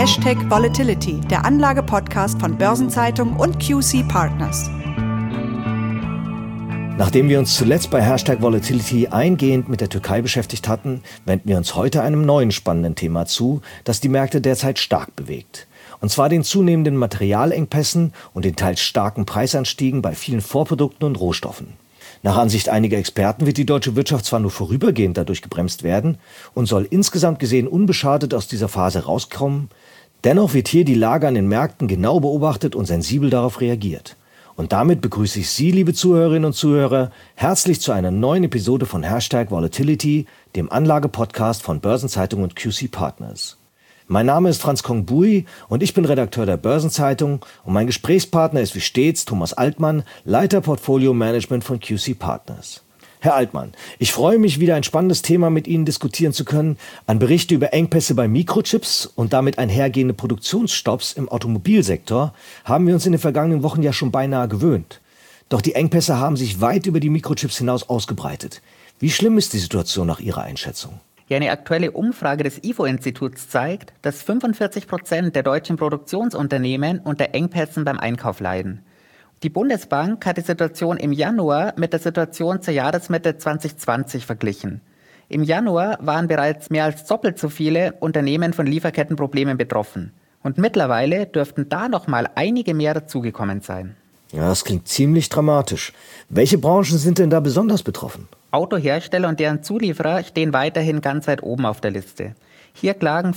#Volatility, der Anlage-Podcast von Börsenzeitung und QC Partners. Nachdem wir uns zuletzt bei #Volatility eingehend mit der Türkei beschäftigt hatten, wenden wir uns heute einem neuen spannenden Thema zu, das die Märkte derzeit stark bewegt. Und zwar den zunehmenden Materialengpässen und den teils starken Preisanstiegen bei vielen Vorprodukten und Rohstoffen. Nach Ansicht einiger Experten wird die deutsche Wirtschaft zwar nur vorübergehend dadurch gebremst werden und soll insgesamt gesehen unbeschadet aus dieser Phase rauskommen, dennoch wird hier die Lage an den Märkten genau beobachtet und sensibel darauf reagiert. Und damit begrüße ich Sie, liebe Zuhörerinnen und Zuhörer, herzlich zu einer neuen Episode von #Volatility, dem Anlage-Podcast von Börsenzeitung und QC Partners. Mein Name ist Franz Kong-Bui und ich bin Redakteur der Börsenzeitung und mein Gesprächspartner ist wie stets Thomas Altmann, Leiter Portfolio Management von QC Partners. Herr Altmann, ich freue mich, wieder ein spannendes Thema mit Ihnen diskutieren zu können. An Berichte über Engpässe bei Mikrochips und damit einhergehende Produktionsstopps im Automobilsektor haben wir uns in den vergangenen Wochen ja schon beinahe gewöhnt. Doch die Engpässe haben sich weit über die Mikrochips hinaus ausgebreitet. Wie schlimm ist die Situation nach Ihrer Einschätzung? Ja, eine aktuelle Umfrage des IFO-Instituts zeigt, dass 45% der deutschen Produktionsunternehmen unter Engpässen beim Einkauf leiden. Die Bundesbank hat die Situation im Januar mit der Situation zur Jahresmitte 2020 verglichen. Im Januar waren bereits mehr als doppelt so viele Unternehmen von Lieferkettenproblemen betroffen. Und mittlerweile dürften da noch mal einige mehr dazugekommen sein. Ja, das klingt ziemlich dramatisch. Welche Branchen sind denn da besonders betroffen? Autohersteller und deren Zulieferer stehen weiterhin ganz weit oben auf der Liste. Hier klagen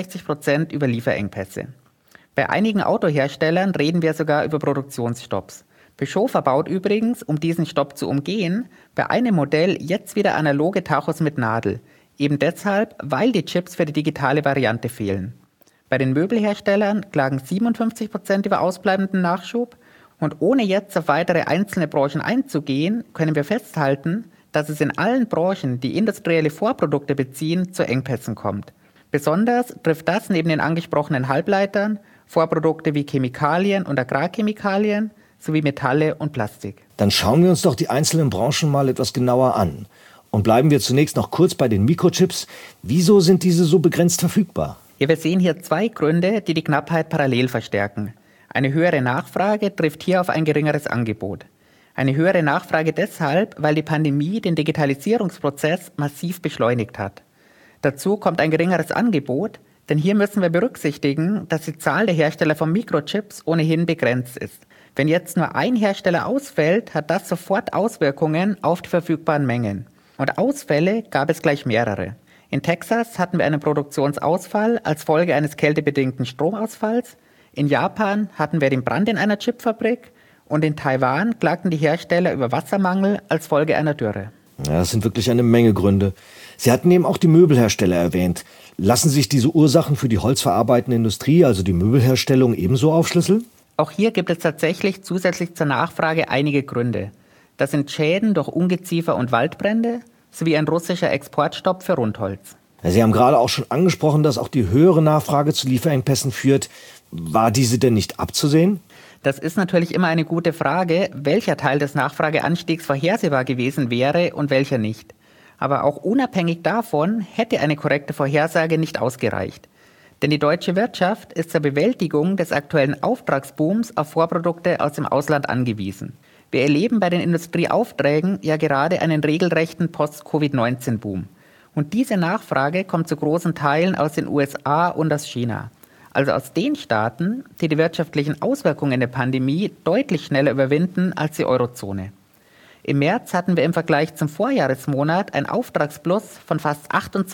65% über Lieferengpässe. Bei einigen Autoherstellern reden wir sogar über Produktionsstopps. Peugeot verbaut übrigens, um diesen Stopp zu umgehen, bei einem Modell jetzt wieder analoge Tachos mit Nadel. Eben deshalb, weil die Chips für die digitale Variante fehlen. Bei den Möbelherstellern klagen 57% über ausbleibenden Nachschub. Und ohne jetzt auf weitere einzelne Branchen einzugehen, können wir festhalten, dass es in allen Branchen, die industrielle Vorprodukte beziehen, zu Engpässen kommt. Besonders trifft das neben den angesprochenen Halbleitern Vorprodukte wie Chemikalien und Agrarchemikalien sowie Metalle und Plastik. Dann schauen wir uns doch die einzelnen Branchen mal etwas genauer an. Und bleiben wir zunächst noch kurz bei den Mikrochips. Wieso sind diese so begrenzt verfügbar? Ja, wir sehen hier zwei Gründe, die die Knappheit parallel verstärken. Eine höhere Nachfrage trifft hier auf ein geringeres Angebot. Eine höhere Nachfrage deshalb, weil die Pandemie den Digitalisierungsprozess massiv beschleunigt hat. Dazu kommt ein geringeres Angebot, denn hier müssen wir berücksichtigen, dass die Zahl der Hersteller von Mikrochips ohnehin begrenzt ist. Wenn jetzt nur ein Hersteller ausfällt, hat das sofort Auswirkungen auf die verfügbaren Mengen. Und Ausfälle gab es gleich mehrere. In Texas hatten wir einen Produktionsausfall als Folge eines kältebedingten Stromausfalls. In Japan hatten wir den Brand in einer Chipfabrik. Und in Taiwan klagten die Hersteller über Wassermangel als Folge einer Dürre. Ja, das sind wirklich eine Menge Gründe. Sie hatten eben auch die Möbelhersteller erwähnt. Lassen sich diese Ursachen für die holzverarbeitende Industrie, also die Möbelherstellung, ebenso aufschlüsseln? Auch hier gibt es tatsächlich zusätzlich zur Nachfrage einige Gründe. Das sind Schäden durch Ungeziefer und Waldbrände sowie ein russischer Exportstopp für Rundholz. Ja, Sie haben gerade auch schon angesprochen, dass auch die höhere Nachfrage zu Lieferengpässen führt. War diese denn nicht abzusehen? Das ist natürlich immer eine gute Frage, welcher Teil des Nachfrageanstiegs vorhersehbar gewesen wäre und welcher nicht. Aber auch unabhängig davon hätte eine korrekte Vorhersage nicht ausgereicht. Denn die deutsche Wirtschaft ist zur Bewältigung des aktuellen Auftragsbooms auf Vorprodukte aus dem Ausland angewiesen. Wir erleben bei den Industrieaufträgen ja gerade einen regelrechten Post-Covid-19-Boom. Und diese Nachfrage kommt zu großen Teilen aus den USA und aus China. Also aus den Staaten, die die wirtschaftlichen Auswirkungen der Pandemie deutlich schneller überwinden als die Eurozone. Im März hatten wir im Vergleich zum Vorjahresmonat ein Auftragsplus von fast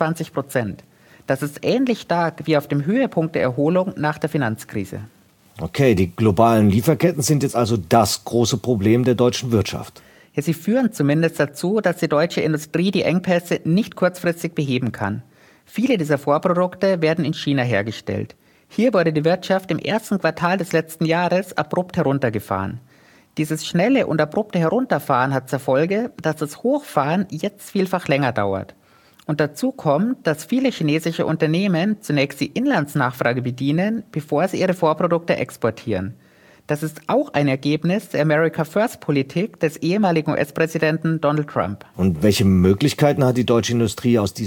28%. Das ist ähnlich stark wie auf dem Höhepunkt der Erholung nach der Finanzkrise. Okay, die globalen Lieferketten sind jetzt also das große Problem der deutschen Wirtschaft. Ja, sie führen zumindest dazu, dass die deutsche Industrie die Engpässe nicht kurzfristig beheben kann. Viele dieser Vorprodukte werden in China hergestellt. Hier wurde die Wirtschaft im ersten Quartal des letzten Jahres abrupt heruntergefahren. Dieses schnelle und abrupte Herunterfahren hat zur Folge, dass das Hochfahren jetzt vielfach länger dauert. Und dazu kommt, dass viele chinesische Unternehmen zunächst die Inlandsnachfrage bedienen, bevor sie ihre Vorprodukte exportieren. Das ist auch ein Ergebnis der America First-Politik des ehemaligen US-Präsidenten Donald Trump. Und welche Möglichkeiten hat die deutsche Industrie, aus dieser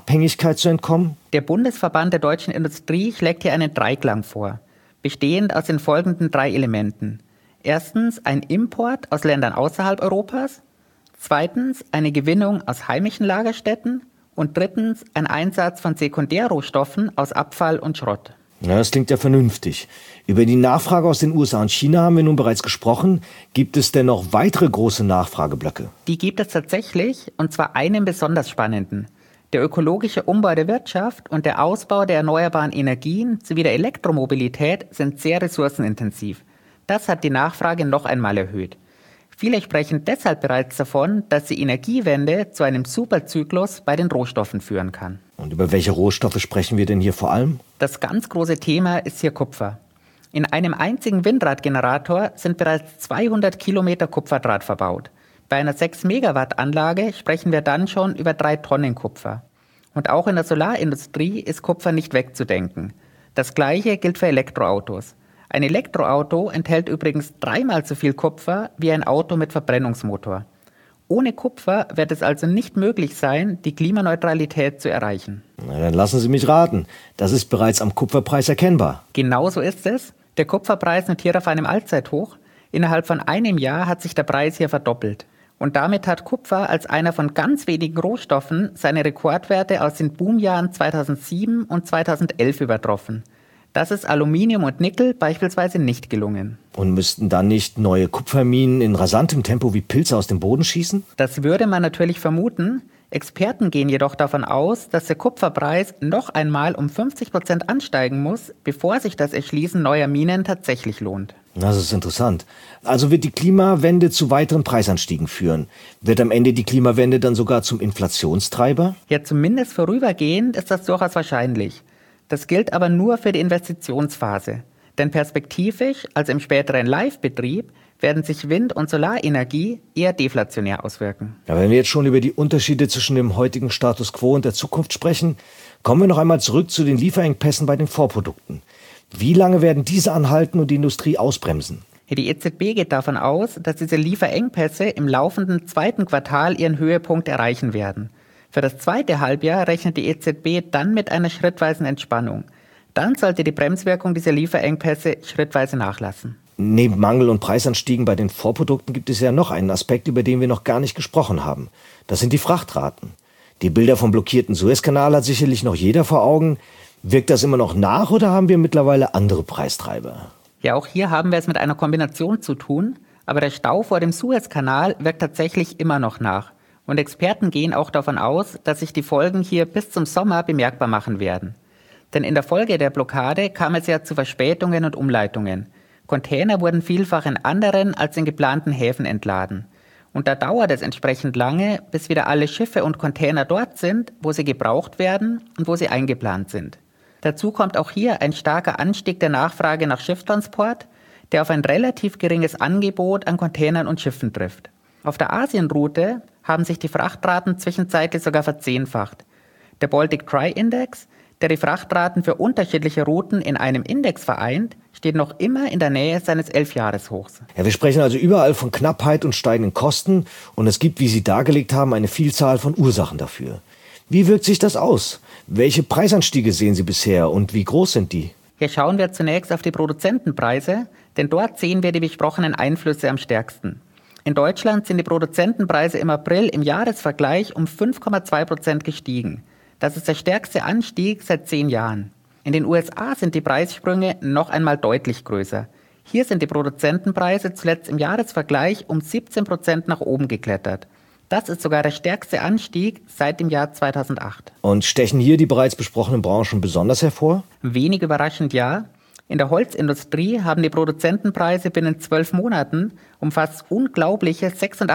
Abhängigkeit zu entkommen? Der Bundesverband der deutschen Industrie schlägt hier einen Dreiklang vor, bestehend aus den folgenden 3 Elementen. Erstens ein Import aus Ländern außerhalb Europas, zweitens eine Gewinnung aus heimischen Lagerstätten und drittens ein Einsatz von Sekundärrohstoffen aus Abfall und Schrott. Ja, das klingt ja vernünftig. Über die Nachfrage aus den USA und China haben wir nun bereits gesprochen. Gibt es denn noch weitere große Nachfrageblöcke? Die gibt es tatsächlich, und zwar einen besonders spannenden. Der ökologische Umbau der Wirtschaft und der Ausbau der erneuerbaren Energien sowie der Elektromobilität sind sehr ressourcenintensiv. Das hat die Nachfrage noch einmal erhöht. Viele sprechen deshalb bereits davon, dass die Energiewende zu einem Superzyklus bei den Rohstoffen führen kann. Und über welche Rohstoffe sprechen wir denn hier vor allem? Das ganz große Thema ist hier Kupfer. In einem einzigen Windradgenerator sind bereits 200 Kilometer Kupferdraht verbaut. Bei einer 6 Megawatt Anlage sprechen wir dann schon über 3 Tonnen Kupfer. Und auch in der Solarindustrie ist Kupfer nicht wegzudenken. Das Gleiche gilt für Elektroautos. Ein Elektroauto enthält übrigens 3-mal so viel Kupfer wie ein Auto mit Verbrennungsmotor. Ohne Kupfer wird es also nicht möglich sein, die Klimaneutralität zu erreichen. Na, dann lassen Sie mich raten. Das ist bereits am Kupferpreis erkennbar. Genau so ist es. Der Kupferpreis notiert auf einem Allzeithoch. Innerhalb von einem Jahr hat sich der Preis hier verdoppelt. Und damit hat Kupfer als einer von ganz wenigen Rohstoffen seine Rekordwerte aus den Boomjahren 2007 und 2011 übertroffen. Das ist Aluminium und Nickel beispielsweise nicht gelungen. Und müssten dann nicht neue Kupferminen in rasantem Tempo wie Pilze aus dem Boden schießen? Das würde man natürlich vermuten. Experten gehen jedoch davon aus, dass der Kupferpreis noch einmal um 50% ansteigen muss, bevor sich das Erschließen neuer Minen tatsächlich lohnt. Das ist interessant. Also wird die Klimawende zu weiteren Preisanstiegen führen. Wird am Ende die Klimawende dann sogar zum Inflationstreiber? Ja, zumindest vorübergehend ist das durchaus wahrscheinlich. Das gilt aber nur für die Investitionsphase. Denn perspektivisch, also im späteren Live-Betrieb, werden sich Wind- und Solarenergie eher deflationär auswirken. Ja, wenn wir jetzt schon über die Unterschiede zwischen dem heutigen Status quo und der Zukunft sprechen, kommen wir noch einmal zurück zu den Lieferengpässen bei den Vorprodukten. Wie lange werden diese anhalten und die Industrie ausbremsen? Die EZB geht davon aus, dass diese Lieferengpässe im laufenden 2. Quartal ihren Höhepunkt erreichen werden. Für das 2. Halbjahr rechnet die EZB dann mit einer schrittweisen Entspannung. Dann sollte die Bremswirkung dieser Lieferengpässe schrittweise nachlassen. Neben Mangel- und Preisanstiegen bei den Vorprodukten gibt es ja noch einen Aspekt, über den wir noch gar nicht gesprochen haben. Das sind die Frachtraten. Die Bilder vom blockierten Suezkanal hat sicherlich noch jeder vor Augen. Wirkt das immer noch nach oder haben wir mittlerweile andere Preistreiber? Ja, auch hier haben wir es mit einer Kombination zu tun. Aber der Stau vor dem Suezkanal wirkt tatsächlich immer noch nach. Und Experten gehen auch davon aus, dass sich die Folgen hier bis zum Sommer bemerkbar machen werden. Denn in der Folge der Blockade kam es ja zu Verspätungen und Umleitungen. Container wurden vielfach in anderen als in geplanten Häfen entladen. Und da dauert es entsprechend lange, bis wieder alle Schiffe und Container dort sind, wo sie gebraucht werden und wo sie eingeplant sind. Dazu kommt auch hier ein starker Anstieg der Nachfrage nach Schifftransport, der auf ein relativ geringes Angebot an Containern und Schiffen trifft. Auf der Asienroute haben sich die Frachtraten zwischenzeitlich sogar verzehnfacht. Der Baltic Dry Index, der die Frachtraten für unterschiedliche Routen in einem Index vereint, steht noch immer in der Nähe seines 11-Jahreshochs. Ja, wir sprechen also überall von Knappheit und steigenden Kosten und es gibt, wie Sie dargelegt haben, eine Vielzahl von Ursachen dafür. Wie wirkt sich das aus? Welche Preisanstiege sehen Sie bisher und wie groß sind die? Hier schauen wir zunächst auf die Produzentenpreise, denn dort sehen wir die besprochenen Einflüsse am stärksten. In Deutschland sind die Produzentenpreise im April im Jahresvergleich um 5,2% gestiegen. Das ist der stärkste Anstieg seit 10 Jahren. In den USA sind die Preissprünge noch einmal deutlich größer. Hier sind die Produzentenpreise zuletzt im Jahresvergleich um 17% nach oben geklettert. Das ist sogar der stärkste Anstieg seit dem Jahr 2008. Und stechen hier die bereits besprochenen Branchen besonders hervor? Wenig überraschend ja. In der Holzindustrie haben die Produzentenpreise binnen 12 Monaten um fast unglaubliche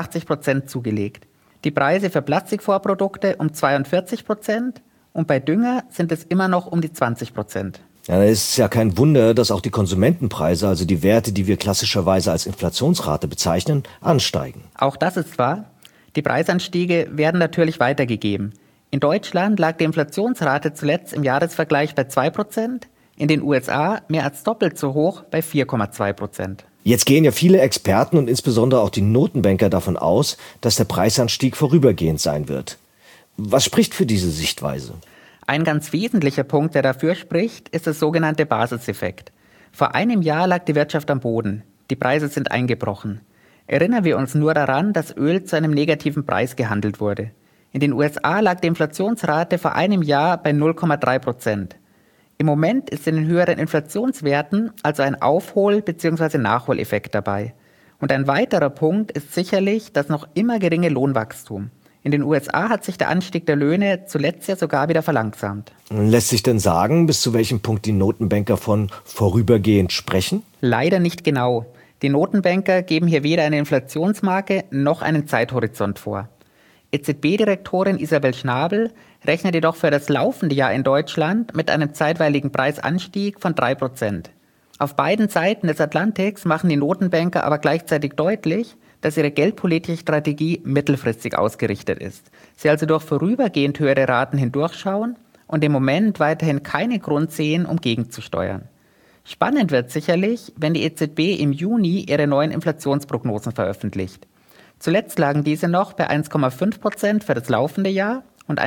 86% zugelegt. Die Preise für Plastikvorprodukte um 42% und bei Dünger sind es immer noch um die 20%. Ja, es ist ja kein Wunder, dass auch die Konsumentenpreise, also die Werte, die wir klassischerweise als Inflationsrate bezeichnen, ansteigen. Auch das ist wahr. Die Preisanstiege werden natürlich weitergegeben. In Deutschland lag die Inflationsrate zuletzt im Jahresvergleich bei 2%, in den USA mehr als doppelt so hoch bei 4,2%. Jetzt gehen ja viele Experten und insbesondere auch die Notenbanker davon aus, dass der Preisanstieg vorübergehend sein wird. Was spricht für diese Sichtweise? Ein ganz wesentlicher Punkt, der dafür spricht, ist der sogenannte Basiseffekt. Vor einem Jahr lag die Wirtschaft am Boden. Die Preise sind eingebrochen. Erinnern wir uns nur daran, dass Öl zu einem negativen Preis gehandelt wurde. In den USA lag die Inflationsrate vor einem Jahr bei 0,3%. Im Moment ist in den höheren Inflationswerten also ein Aufhol- bzw. Nachholeffekt dabei. Und ein weiterer Punkt ist sicherlich das noch immer geringe Lohnwachstum. In den USA hat sich der Anstieg der Löhne zuletzt ja sogar wieder verlangsamt. Lässt sich denn sagen, bis zu welchem Punkt die Notenbanker von vorübergehend sprechen? Leider nicht genau. Die Notenbanker geben hier weder eine Inflationsmarke noch einen Zeithorizont vor. EZB-Direktorin Isabel Schnabel rechnet jedoch für das laufende Jahr in Deutschland mit einem zeitweiligen Preisanstieg von 3%. Auf beiden Seiten des Atlantiks machen die Notenbanker aber gleichzeitig deutlich, dass ihre geldpolitische Strategie mittelfristig ausgerichtet ist. Sie also durch vorübergehend höhere Raten hindurchschauen und im Moment weiterhin keinen Grund sehen, um gegenzusteuern. Spannend wird sicherlich, wenn die EZB im Juni ihre neuen Inflationsprognosen veröffentlicht. Zuletzt lagen diese noch bei 1,5% für das laufende Jahr und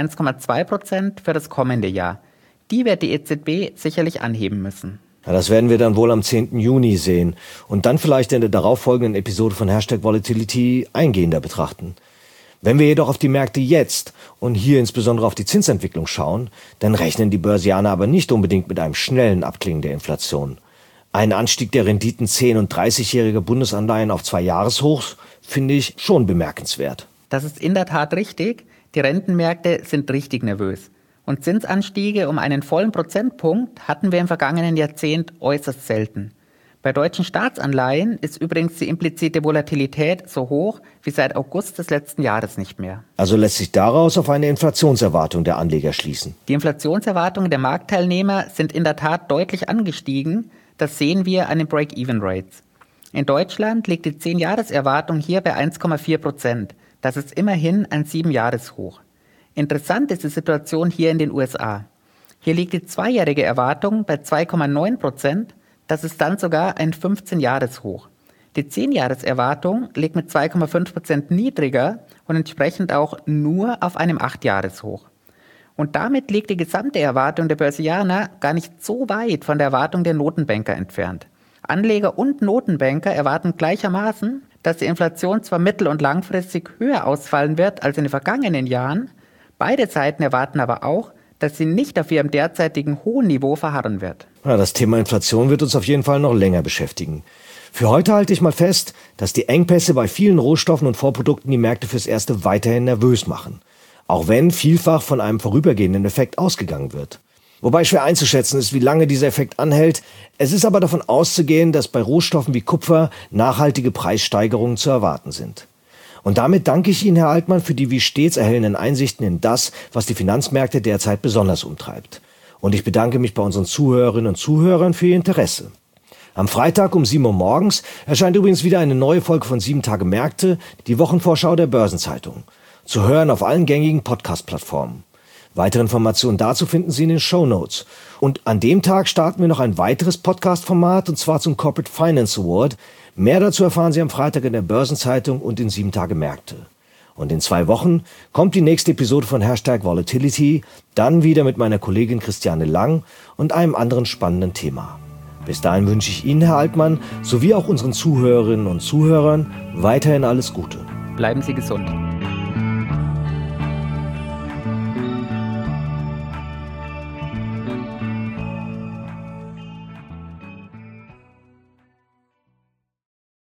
1,2% für das kommende Jahr. Die wird die EZB sicherlich anheben müssen. Ja, das werden wir dann wohl am 10. Juni sehen und dann vielleicht in der darauffolgenden Episode von #Volatility eingehender betrachten. Wenn wir jedoch auf die Märkte jetzt und hier insbesondere auf die Zinsentwicklung schauen, dann rechnen die Börsianer aber nicht unbedingt mit einem schnellen Abklingen der Inflation. Ein Anstieg der Renditen 10- und 30-jähriger Bundesanleihen auf 2 Jahreshochs finde ich schon bemerkenswert. Das ist in der Tat richtig. Die Rentenmärkte sind richtig nervös. Und Zinsanstiege um einen vollen Prozentpunkt hatten wir im vergangenen Jahrzehnt äußerst selten. Bei deutschen Staatsanleihen ist übrigens die implizite Volatilität so hoch wie seit August des letzten Jahres nicht mehr. Also lässt sich daraus auf eine Inflationserwartung der Anleger schließen. Die Inflationserwartungen der Marktteilnehmer sind in der Tat deutlich angestiegen. Das sehen wir an den Break-Even-Rates. In Deutschland liegt die 10-Jahres-Erwartung hier bei 1,4%. Das ist immerhin ein 7-Jahres-Hoch. Interessant ist die Situation hier in den USA. Hier liegt die 2-jährige Erwartung bei 2,9%. Das ist dann sogar ein 15-Jahres-Hoch. Die 10-Jahres-Erwartung liegt mit 2,5% niedriger und entsprechend auch nur auf einem 8-Jahres-Hoch. Und damit liegt die gesamte Erwartung der Börsianer gar nicht so weit von der Erwartung der Notenbanker entfernt. Anleger und Notenbanker erwarten gleichermaßen, dass die Inflation zwar mittel- und langfristig höher ausfallen wird als in den vergangenen Jahren, beide Seiten erwarten aber auch, dass sie nicht auf ihrem derzeitigen hohen Niveau verharren wird. Ja, das Thema Inflation wird uns auf jeden Fall noch länger beschäftigen. Für heute halte ich mal fest, dass die Engpässe bei vielen Rohstoffen und Vorprodukten die Märkte fürs Erste weiterhin nervös machen. Auch wenn vielfach von einem vorübergehenden Effekt ausgegangen wird. Wobei schwer einzuschätzen ist, wie lange dieser Effekt anhält. Es ist aber davon auszugehen, dass bei Rohstoffen wie Kupfer nachhaltige Preissteigerungen zu erwarten sind. Und damit danke ich Ihnen, Herr Altmann, für die wie stets erhellenden Einsichten in das, was die Finanzmärkte derzeit besonders umtreibt. Und ich bedanke mich bei unseren Zuhörerinnen und Zuhörern für Ihr Interesse. Am Freitag um 7 Uhr morgens erscheint übrigens wieder eine neue Folge von 7 Tage Märkte, die Wochenvorschau der Börsenzeitung. Zu hören auf allen gängigen Podcast-Plattformen. Weitere Informationen dazu finden Sie in den Shownotes. Und an dem Tag starten wir noch ein weiteres Podcast-Format, und zwar zum Corporate Finance Award. Mehr dazu erfahren Sie am Freitag in der Börsenzeitung und in 7 Tage Märkte. Und in 2 Wochen kommt die nächste Episode von #Volatility, dann wieder mit meiner Kollegin Christiane Lang und einem anderen spannenden Thema. Bis dahin wünsche ich Ihnen, Herr Altmann, sowie auch unseren Zuhörerinnen und Zuhörern weiterhin alles Gute. Bleiben Sie gesund.